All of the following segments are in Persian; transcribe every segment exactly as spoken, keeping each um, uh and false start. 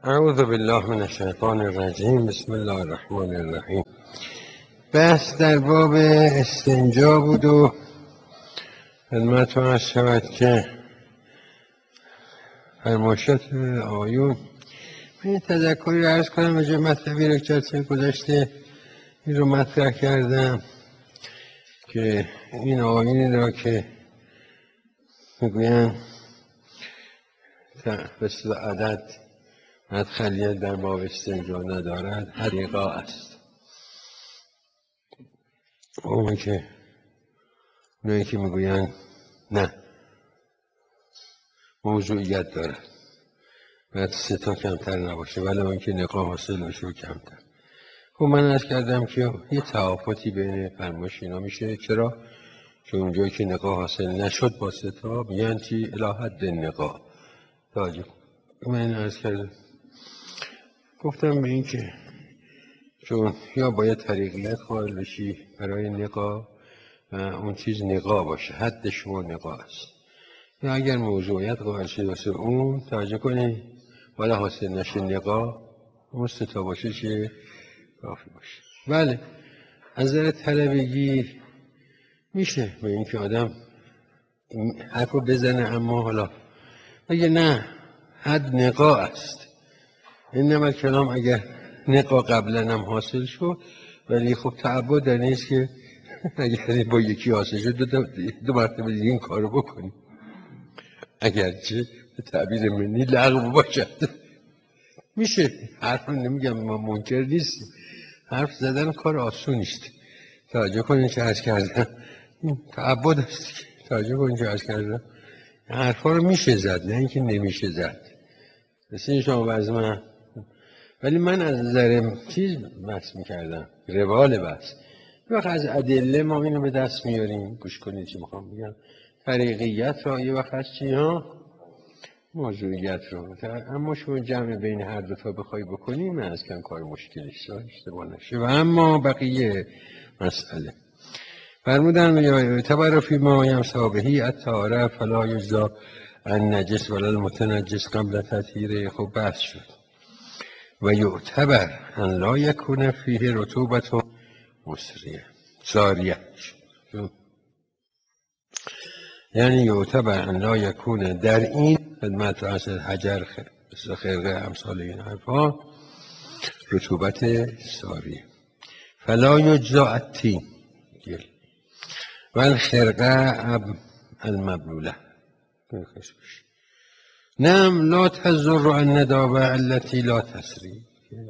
اعوذ بالله من الشیطان الرجیم. بسم الله الرحمن الرحیم. بحث در باب استنجا بود و خدمتتون عرض شود که فرمایشات آیون من تذکری عرض کنم و جای مطلبی رو جلسه گذشته این رو مطرح کردم که این آیونی را که میگویند مثل عدد مدخلیت در باب استنجا ندارد حقیقا است. اون که اونایی که میگویند نه موضوعیت دارد باید سه تا کمتر نباشه ولی اون که نقاه حاصل بشه و کمتر. خب من عرض کردم که یه توافقی بین فرمایش اینا میشه. چرا؟ چون اونجایی که نقاه حاصل نشد با سه تا میگن چی؟ الی حد نقاه. توجه من عرض کردم گفتم به این که چون یا باید طریقیت قائل بشی برای نقاه و اون چیز نقاه باشه، حد شما نقاه است، یا اگر موضوعیت قائل شد واسه اون توجه کنی ولی حاصل نشه نقاه اون سه تا باشه چه کافی باشه. بله از نظر طلبگی میشه به این که آدم حرف رو بزنه، اما حالا اگه نه حد نقاه است این کلام اگر نقاه قبلا هم حاصل شد ولی خب تعبد در نیست که اگر با یکی حاصل شد دو, دو, دو مرتبه دیگه این کار رو بکنی اگرچه به تعبیر منی لغو باشد. میشه حرف رو نمیگم ما منکر نیستیم، حرف زدن کار آسون نیست. توجه کنین که عرض کردم تعبد است. توجه کنین که عرض کردم حرفا رو میشه زد نه اینکه نمیشه زد. مثل شما باز من ولی من از نظر چیز بحث میکردم روال بحث وقت از ادله ما اینو به دست میاریم. گوش کنید چی میخوام بگم. طریقیت را یه وقت از چی ها موضوعیت رو، اما شما جمع بین هر دو تا بخوای بکنی من از کم کار مشکلیست اشتباه نشه. و اما بقیه مسئله فرمودن یا اعتبر فی ما یمسا بهی الطهاره فلا یجزا النجس ولا المتنجس قبل تطهیره. خب بحث شد. و یعتبر ان لا یکون فیه رطوبت مصریه ساریه، یعنی یعتبر ان لا یکون در این خدمت اصل حجر مثل خرقه امثال این حرفا رطوبت ساریه. فلا یجزا التین و الخرقه المبلوله. نعم لا تضر الندابه التي لا تسری.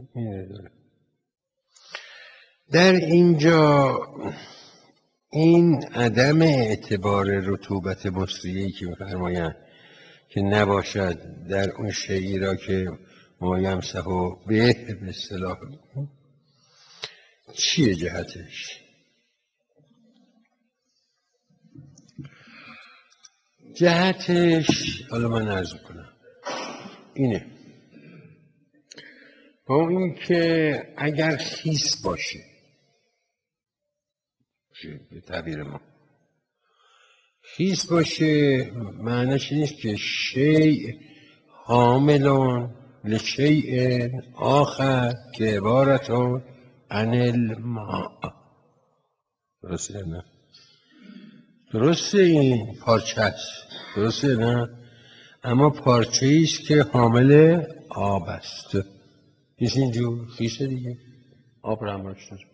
در اینجا این عدم اعتبار رطوبت مصریه‌ای که می‌فرمایند که نباشد در اون شیئی را که ما یمسح به به اصطلاح چیه جهتش؟ جهتش حالا من عرض کنم اینه، با این که اگر خیس باشه به تعبیر ما خیس باشه معنیش نیست که شیء حاملون لشیء آخر که عبارتون عن الماء. درسته نه؟ درسته این پارچه است، درسته نه؟ اما پارچه ایست که حامل آب است. نیست اینجور خیسه دیگه آب رو همراش داره.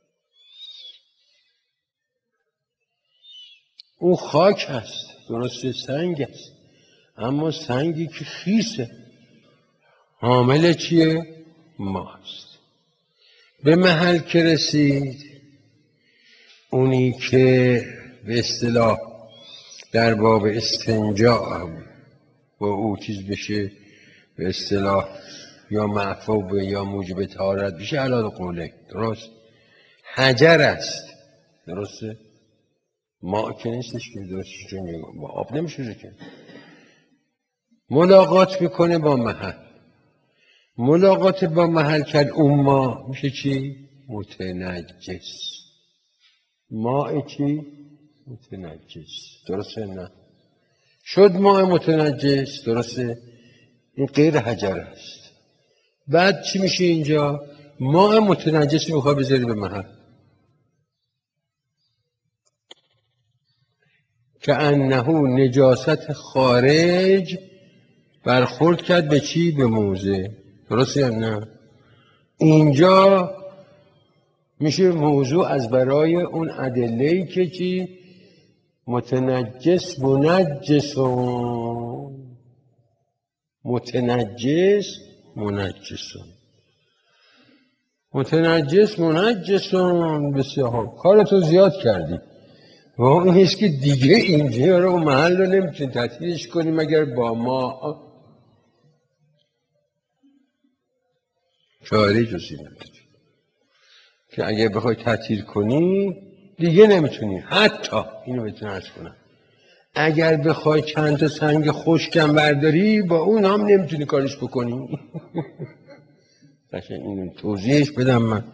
اون خاک است، درسته سنگ است، اما سنگی که خیسه حامل چیه؟ ماست. به محل که رسید اونی که به اصطلاح در باب استنجا هم با او چیز بشه به اصطلاح یا معفو یا موجب طهارت بشه علی قوله درست حجر است. درسته؟ ما که نیستش که درستش چون با آب نمیشه که ملاقات میکنه با محل. ملاقات با محل کرد اون ما میشه چی؟ متنجس. ماء چی؟ متنجس. درسته نه؟ شد ماء متنجس. درسته؟ این غیر حجر است. بعد چی میشه اینجا؟ ماء متنجس میخوای بذاری به محل، که انه نجاست خارج برخورد کرد به چی؟ به موضع. درسته یا نه؟ اینجا میشه موضوع از برای اون ادله‌ای که چی؟ متنجس منجسون، متنجس منجسون، متنجس منجسون. بسیار کارتو زیاد کردی و اون نیست که دیگه اینجا رو محل رو نمیتونی تطهیرش کنی مگر با ما چاره جزی نداری، که اگه بخوای تطهیر کنی دیگه نمیتونی. حتی اینو بهتون عرض کنم اگر بخوای چند تا سنگ خشکم برداری با اون هم نمیتونی کارش بکنی. اینو توضیحش بدم من.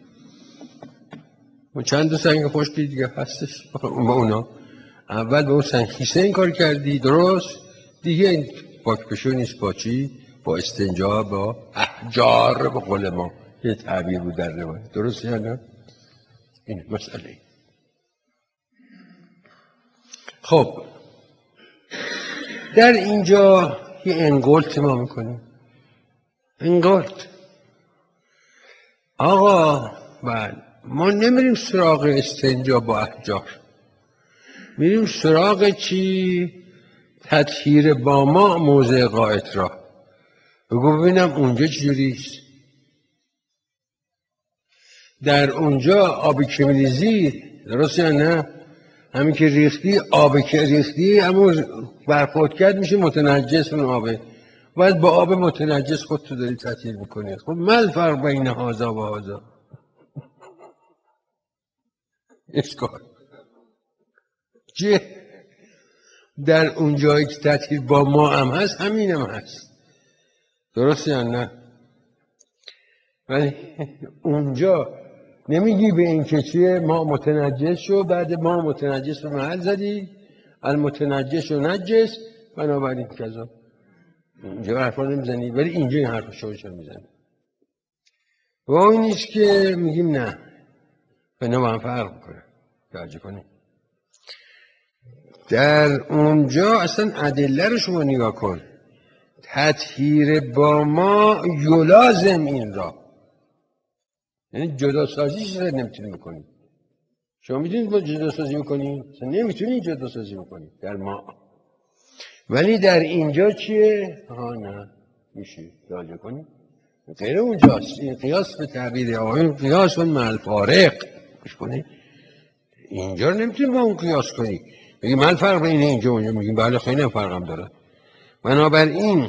و چند تا سنگ خشکی دیگه هستش با اونا اول به اون سنگ خیسه این کار کردی، درست؟ دیگه این پاکپشو نیست با چی؟ با استنجا با احجار، به قول ما یه تعبیر بود در روایت. درست یا نه؟ این مسئله. خب در اینجا یه انگولت ما میکنیم. انگولت آقا بله، ما نمیریم سراغ استنجا با احجار، میریم سراغ چی؟ تطهیر با ما موضع غائط را. بگو ببینم اونجا چجوریست. در اونجا آب که میریزی، درست یا نه؟ همین که ریختی، آب که ریختی همون برخورد کرد میشه متنجس اون آبه، باید با آب متنجس خودتو داری تطهیر میکنی. خب ما الفرق بین هذا و هذا؟ اشکال چیه؟ در اون جایی که تطهیر با ما هم هست همین هم هست، درست یا نه؟ ولی اونجا نمیگی به این که چیه ما متنجس شو، بعد ما متنجس به محل زدی المتنجس و نجس بنابراین کذا. اینجا حرفا نمیزنی، ولی اینجا این حرف شوش رو میزنی. و این نیست که میگیم نه، به با هم فرق میکنه. توجه کنی در اونجا اصلا ادله رو شما نگاه کن. تطهیر با ما یلازم این را، یعنی جدا سازیش رو نمیتونی بکنی. شما میتونید با جدا سازی بکنی؟ نمیتونی جدا سازی بکنی در ما. ولی در اینجا چیه؟ ها نه میشه توجه کنی غیر اونجاست. این قیاس به تعبیر آقایون قیاس اون مع الفارق گوش کنی. اینجا رو نمیتونی با اون قیاس کنی بگی من فرق بین اینجا و اونجا. میگیم بله خیلی هم فرق هم داره. بنابراین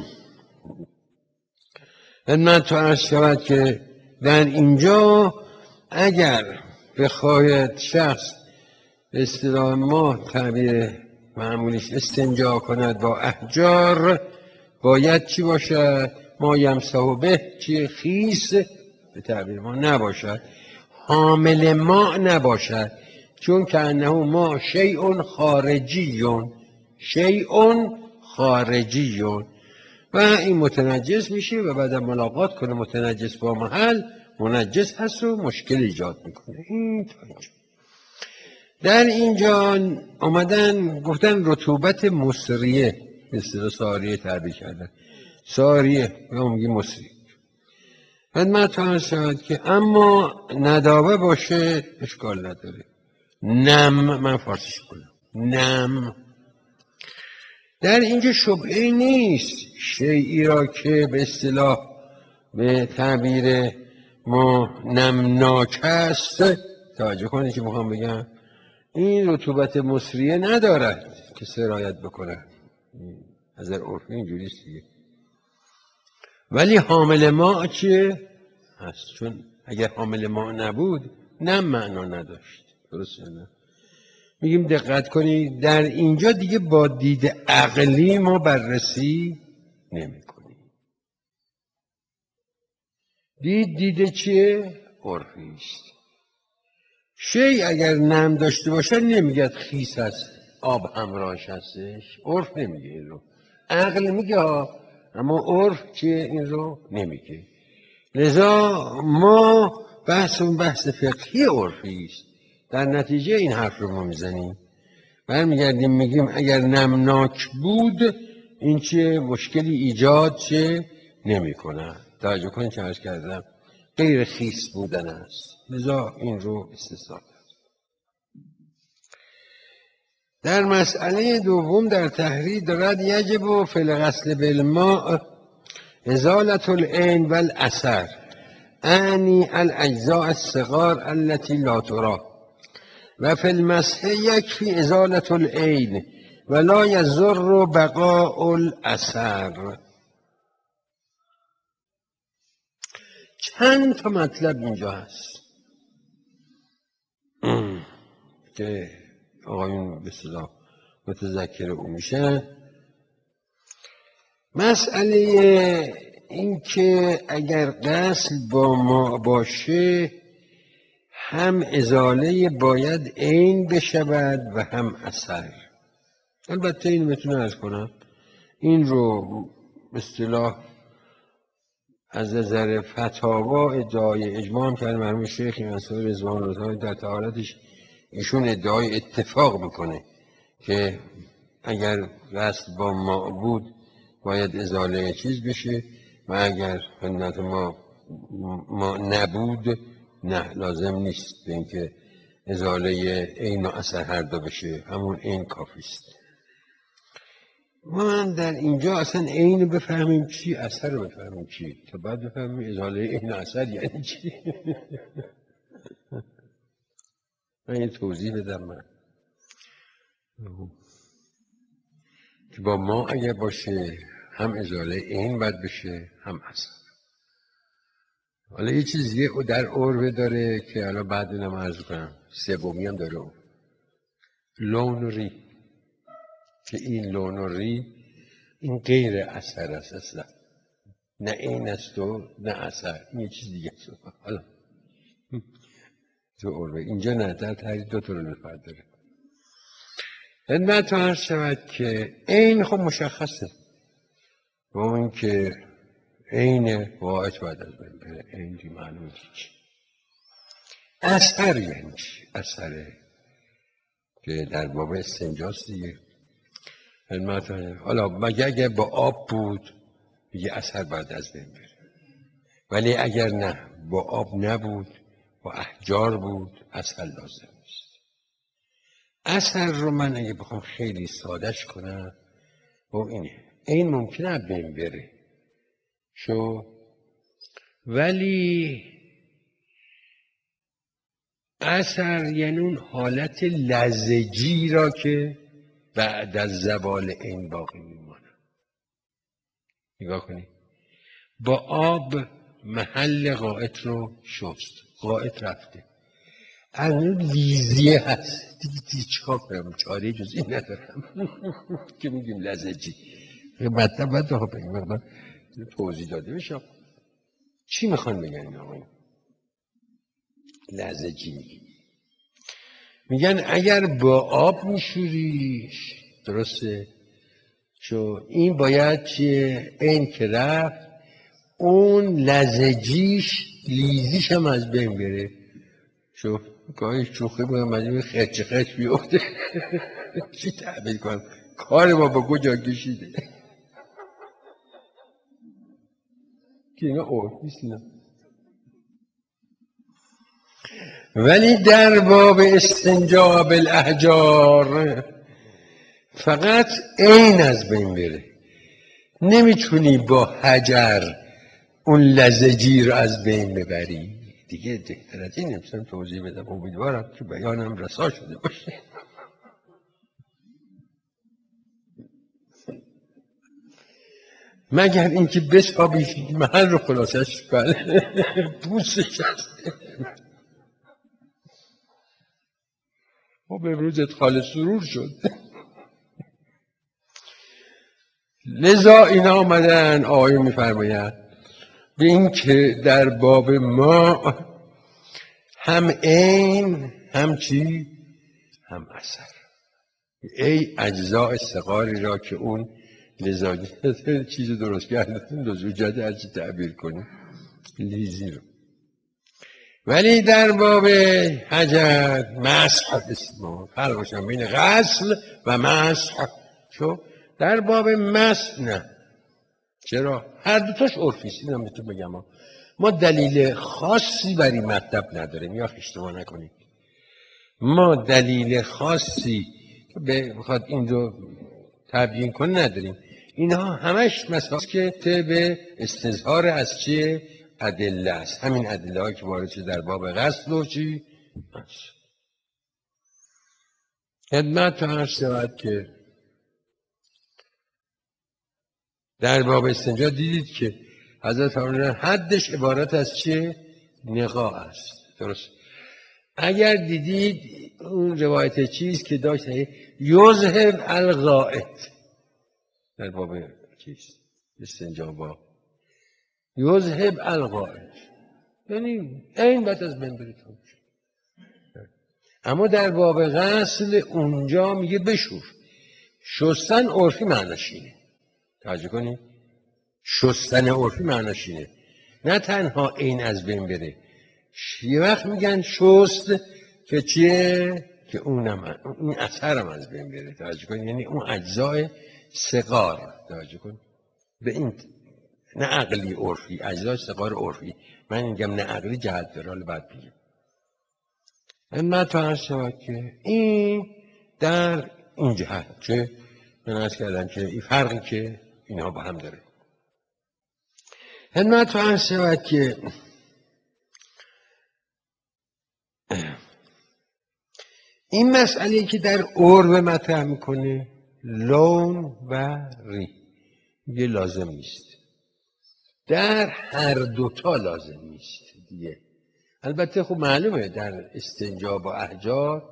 خدمت تو عرض شود که در اینجا اگر بخواید شخص به اصطلاح ما تعبیر معمولیش استنجا کند با احجار، باید چی باشد؟ ما یمسحو به چی؟ خیس به تعبیر ما نباشد، حامل ما نباشد، چون که انه ما شیء خارجی، شیء خارجی و این متنجس میشه و بعد ملاقات کنه متنجس با محل منجس هست و مشکل ایجاد میکنه. این تا اینجا. در اینجا آمدن گفتن رطوبت مصریه، مثل ساریه تعبیر کردن، ساریه یا میگی مصری. خدمت عرض شود که اما ندابه باشه اشکال نداره. نم، من فارسیش کنم نم، در اینجا شبهه نیست. شیئی را که به اصطلاح به تعبیر ما نمناک است، توجه کنید که میخوام بگم این رطوبت مصریه ندارد که سرایت بکنه، از عرفی اینجوریست دیگه. ولی حامل ما چیه؟ هست، چون اگر حامل ما نبود نم معنا نداشت. درسته نه؟ میگیم دقت کنید در اینجا دیگه با دید عقلی ما بررسی نمی کنیم. دید دیده چیه؟ عرفی است. شی اگر نم داشته باشه نمیگه خیس است آب همراهش هستش، عرف نمیگه این رو، عقل میگه ها، اما عرف چیه این رو نمیگه. لذا ما بحث اون بحث فقهی عرفی است. در نتیجه این حرف رو ما میزنیم، برمیگردیم میگیم اگر نمناک بود این چه مشکلی ایجاد چه نمی کنه. توجه کنید که عرض کردم غیر خیس بودن است، لذا این رو استثنا. در مسئله دوم در تحریر دارد یجب فی الغسل بالماء ازالة العین و الاثر اعنی الاجزاء الصغار التي لا ترى و فی المسح یکفی ازالة العین ولا یضر بقاء الاثر. چند تا مطلب اینجا هست که آقایون به اصطلاح متذکر او میشن. مسئله این که اگر غسل با ما باشه هم ازاله باید عین بشود و هم اثر. البته این میتونه عرض کنم این رو به اصطلاح از نظر فتاوا ادعای اجماع هم کرده مرحوم شیخ منصور رضوان الله در طهارتش. ایشون ادعای اتفاق میکنه که اگر غسل با ماء بود باید ازاله چیز بشه و اگر خدمت ما ما نبود نه لازم نیست به اینکه ازاله عین و اثر هر دو بشه، همون عین کافی است. من در اینجا اصلا عین رو بفهمیم چی، اثر رو بفهمیم چی، تا بعد بفهمیم ازاله عین و اثر یعنی چی. من یه توضیح بدم. من که با ما اگر باشه هم ازاله عین باید بشه هم اثر. حالا یه چیز دیگه در عربه داره که الان بعد اینم عرض کنم، سومی هم داره اون لون و ری، که این لون و ری این غیر اثر است اصلا، نه عین است و نه اثر، این یه چیز دیگه است. حالا تو عربه اینجا نه، در تحریر دو تا لون فرد داره. خدمت عرض شود که عین خب مشخصه با این که عین واحد باید از بین بره، عین دی معلومه چی. اثر یعنی چی؟ اثره که در باب استنجاست دیگه. حالا مگه اگر با آب بود دیگه اثر باید از بین بره، ولی اگر نه با آب نبود با احجار بود اثر لازم است. اثر رو من اگه بخوام خیلی سادش کنم با اینه، این ممکنه بین بره شو، ولی اثر یعنی اون حالت لزجی را که بعد از زوال این باقی میمانه. نگاه کنید، با آب محل غائط رو شست، غائط رفته، از اون لیزیه هست دیگه، دیگه چیکار کنم، چاره جز این ندارم که میگیم لزجی. مطلب باید ها بگیم توضیح داده بشه چی میخوان بگن این آقای لزجی. میگیم میگن اگر با آب میشوریش درسته، چون این باید چیه این که رفت اون لزجیش لیزیش هم از بین بره. شو گاهی شوخی کنم مجموع خرچ خرچ بیفته چی تعبیر کنم، کار ما با کجا کشیده که اینا عرفیست اینا. ولی در باب استنجا بالاحجار فقط عین از بین بره، نمیتونی با حجر اون لزجی رو از بین ببری دیگه. دیگر از این نمیتونم توضیح بدم، امیدوارم که بیانم رسا شده باشه. مگر اینکه بسابیش محل رو خلاصش بله پوستش هست. خب امروز ادخال سرور شد. لذا اینا آمدن آقایون میفرماید به این که در باب ما هم عین هم چی هم اثر، ای اجزاء صغاری را که اون لذاجت چیز درست کردن لزوجت هرچی تعبیر کنیم لیزی رو. ولی در باب حجر مسح اسم فرق باشم بین غسل و مسح. چون در باب مسح نه. چرا؟ هر دوتاش عرفی است. اینم بهتون بگم ها. ما دلیل خاصی بر این مطلب نداریم، یا اشتباه نکنید. ما دلیل خاصی که بخواد این رو تبیین کنه نداریم. اینها همش مسائل که به استظهار از چه ادله است. همین ادله هایی که وارد شده در باب غسل و چی است. خدمت عرض شود که در باب استنجا دیدید که حضرت فرمودند حدش عبارت از چه نقا است. درست. اگر دیدید اون روایت چیز که داشت یذهب الغائط در باب چیز استنجا با یذهب الغائط، یعنی این بعد از بین برید. اما در باب غسل اونجا میگه بشور. شستن عرفی معناش اینه. توجه کنید. شستن عرفی معناش اینه. نه تنها این از بین بره. یه وقت میگن شست که چیه؟ که اونم این اثرم از بین بره. توجه کنید. یعنی اون اجزای صغار. توجه کنید. به این نه عقلی عرفی، اجزای صغار عرفی. من میگم نه عقلی جهت درال بعد بگیم. اما فرض شود که این در این جهت که من عرض کردم که این فرقی که اینها با هم داره. خدمت فرض شود که این مسئله که در عرف مطرح میکنه لون و ری یه لازم نیست. در هر دوتا لازم نیست دیگه. البته خب معلومه در استنجا با احجار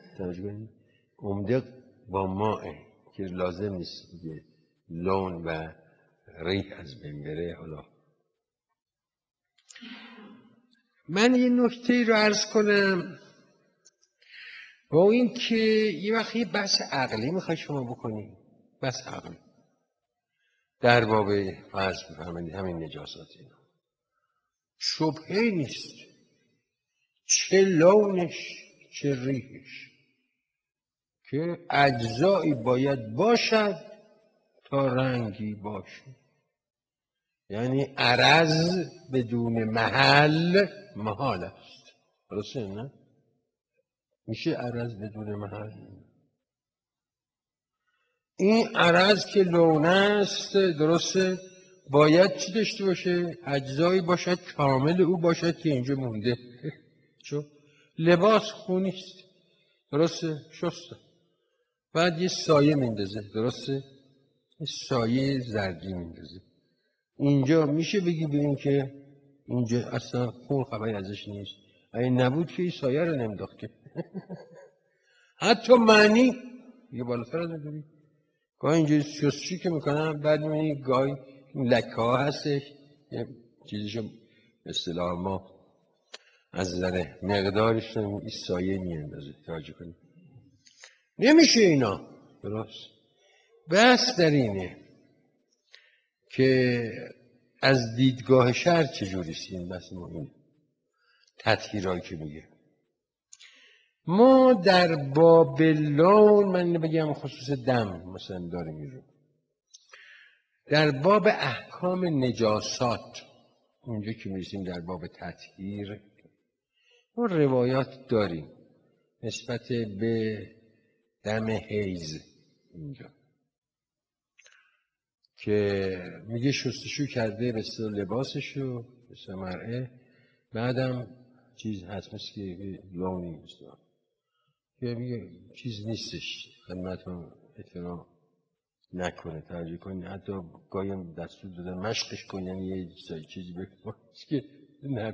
عمده با ماء که لازم نیست دیگه لون و ریح از بین بره. حالا من یه نکته رو عرض کنم با این که یه وقتی بحث عقلی میخوای شما بکنی، بحث عقلی در باب فرض بفرمایید همین نجاسات اینا شبهه نیست چه لونش چه ریحش که اجزایی باید باشد تا رنگی باشه. یعنی عرض بدون محل محال است. درسته نه؟ میشه عرض بدون محل. این عرض که لون است درسته باید چی داشته باشه؟ اجزایی باشد کامل او باشد که اینجا مونده. چون لباس خونیست درسته شسته بعد یه سایه میندازه درسته یه سایه زردی میندازه. اینجا میشه بگی به این که اینجا اصلا خون خبری ازش نیست. اگه نبود که این سایه رو نمینداخت که حتی معنی یه بالاتر از نداری. گاهی اینجا شستشی که میکنم بعد میبینی گاهی لکه ها هستش یه چیزیشو اصطلاح ما از نظر مقدارش این سایه میاندازه. توجه کنید نمیشه اینا. درست. بحث در اینه که از دیدگاه شرع چجوریست این بحث مهم تطهیرهایی که میگه. ما در باب لون من بگم خصوص دم مثلا داریم میرو در باب احکام نجاسات اونجا که میرسیم در باب تطهیر ما روایات داریم نسبت به دم حیض اینجا که میگه شستشو کرده به سر لباسشو به سر مرعه بعدم چیز هست مثل که لونی مثل که میگه چیز نیستش خدمتون اطلاع نکنه توجه کنی حتی گاهی دستور دادن مشقش کن یعنی یه چیزی بکن که نه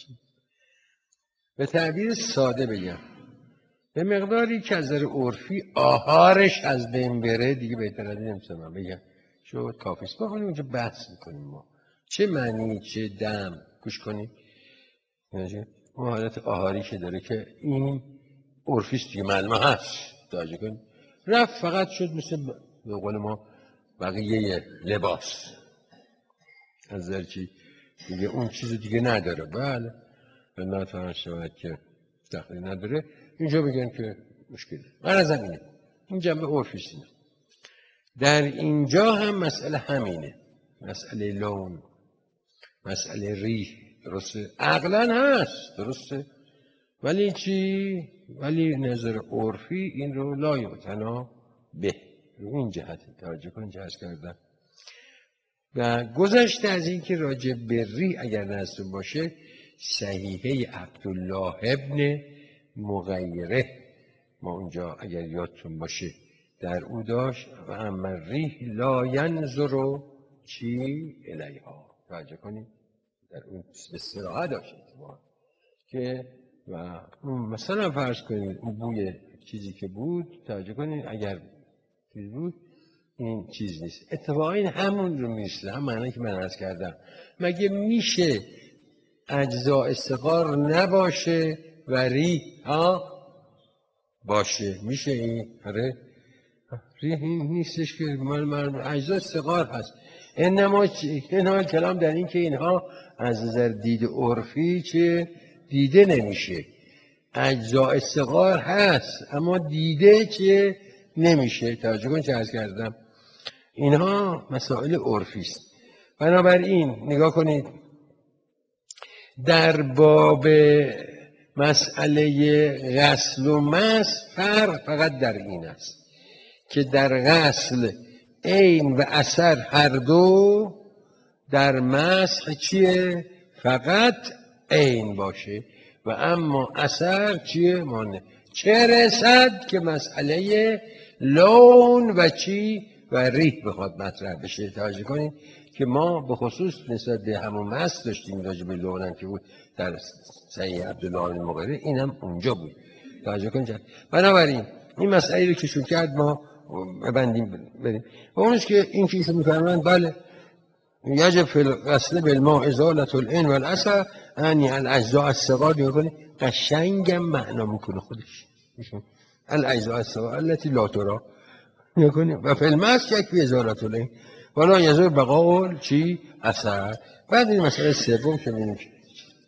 به تعبیر ساده بگم به مقداری که از نظر عرفی آهارش از بین بره دیگه بهتر از این نمیتونم بگم شو کافیست. با حالا اونجا بحث میکنیم ما چه معنی چه دم گوش کنیم اون حالت آهاری که داره که این عرفیست دیگه معلومه هست توجه کنیم رفت فقط شد مثل به قول ما بقیه لباس از نظر چی دیگه اون چیز دیگه نداره. بله نه تا شود که دخلی نداره. اینجا بگن که مشکل من از همینه. این جنبه عرفیسینه. در اینجا هم مسئله همینه، مسئله لون، مسئله ریح. درسته؟ عقلا هست، درسته؟ ولی چی؟ ولی نظر عرفی این رو لا یعتنا به، رو این جهت توجه کن جهاز کردن. و گذشته از این که راجع به ریح اگر نظر باشه، صحیحه عبدالله ابن مغیره ما اونجا اگر یادتون باشه در او داشت و اما ریح لا ینظر چی الیها. توجه کنید در اون استراحه داشت که و مثلا فرض کنید اون بوی چیزی که بود، توجه کنید اگر چیز بود این چیز نیست، اتفاقا این همون رو میرسه، هم معنی که من عرض کردم. مگه میشه اجزاء صغار نباشه و ریح ها باشه؟ میشه این؟ آره ریح این نیستش که مال مال اجزاء صغار هست. انما انما کلام در این که اینها از نظر دید عرفی چه دیده نمیشه. اجزاء صغار هست اما دیده چه نمیشه. توجه کن چه عرض کردم، اینها مسائل عرفی است. بنابراین نگاه کنید در باب مسئله غسل و مسح فرق فقط در این است که در غسل عین و اثر هر دو، در مسح چیه؟ فقط عین باشه و اما اثر چیه؟ مانه. چه رسد که مسئله لون و چی و ریح بخواد مطرح بشه. توجه کنید که ما به خصوص نسبت به همون مسح داشتیم راجع به لونم که بود در صحیح عبدالله بن مغیره، اینم اونجا بود. توجه کنید. بنابراین این مسئله رو که شون کرد ما ببندیم بریم. و اونش که این که ایشون میفرمایند بله یجب فی الغسل بالماء ازالة العین و الاثر یعنی الاجزاء الصغار. نگاه کنید قشنگم معنا میکنه خودش الاجزاء الصغار التي لا ترى. نگاه کنید و فی المسح یکفی ازالة العین ولا یضر بقاء چی اثر. بعد این مسئله سوم که می‌بینیم